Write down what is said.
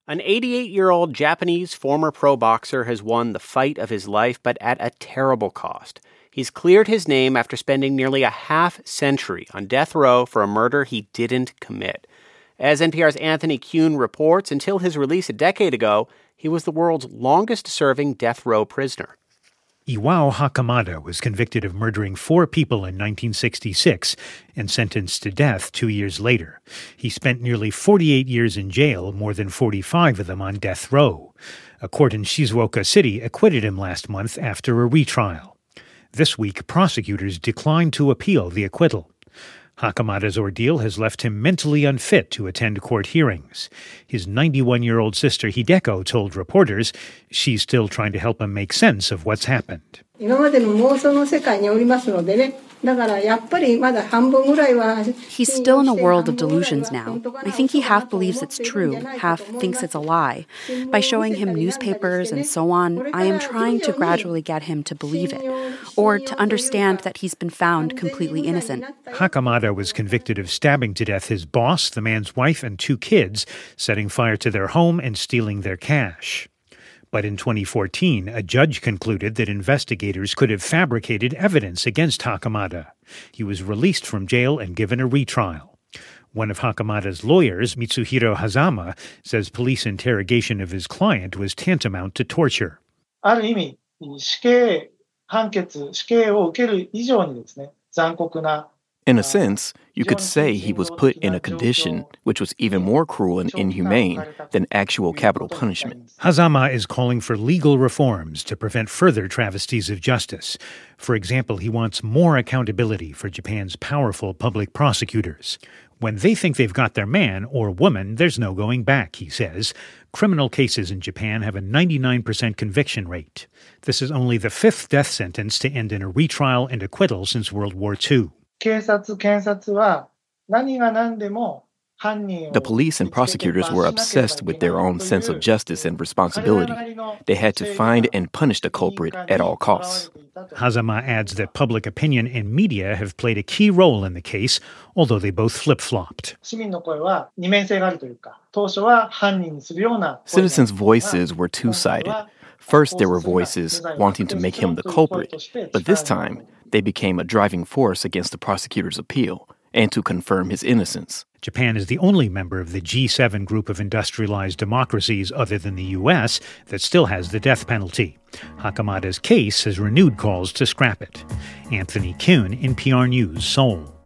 An 88-year-old Japanese former pro boxer has won the fight of his life, but at a terrible cost. He's cleared his name after spending nearly a half-century on death row for a murder he didn't commit. As NPR's Anthony Kuhn reports, until his release a decade ago, he was the world's longest-serving death row prisoner. Iwao Hakamada was convicted of murdering 4 people in 1966 and sentenced to death 2 years later. He spent nearly 48 years in jail, more than 45 of them on death row. A court in Shizuoka City acquitted him last month after a retrial. This week, prosecutors declined to appeal the acquittal. Hakamada's ordeal has left him mentally unfit to attend court hearings. His 91-year-old sister Hideko told reporters she's still trying to help him make sense of what's happened. He's still in a world of delusions now. I think he half believes it's true, half thinks it's a lie. By showing him newspapers and so on, I am trying to gradually get him to believe it, or to understand that he's been found completely innocent. Hakamada was convicted of stabbing to death his boss, the man's wife, and 2 kids, setting fire to their home and stealing their cash. But in 2014, a judge concluded that investigators could have fabricated evidence against Hakamada. He was released from jail and given a retrial. One of Hakamada's lawyers, Mitsuhiro Hazama, says police interrogation of his client was tantamount to torture. In a sense, you could say he was put in a condition which was even more cruel and inhumane than actual capital punishment. Hazama is calling for legal reforms to prevent further travesties of justice. For example, he wants more accountability for Japan's powerful public prosecutors. When they think they've got their man or woman, there's no going back, he says. Criminal cases in Japan have a 99% conviction rate. This is only the 5th death sentence to end in a retrial and acquittal since World War II. The police and prosecutors were obsessed with their own sense of justice and responsibility. They had to find and punish the culprit at all costs. Hazama adds that public opinion and media have played a key role in the case, although they both flip-flopped. Citizens' voices were two-sided. First, there were voices wanting to make him the culprit, but this time, they became a driving force against the prosecutor's appeal and to confirm his innocence. Japan is the only member of the G7 group of industrialized democracies other than the U.S. that still has the death penalty. Hakamada's case has renewed calls to scrap it. Anthony Kuhn, NPR News, Seoul.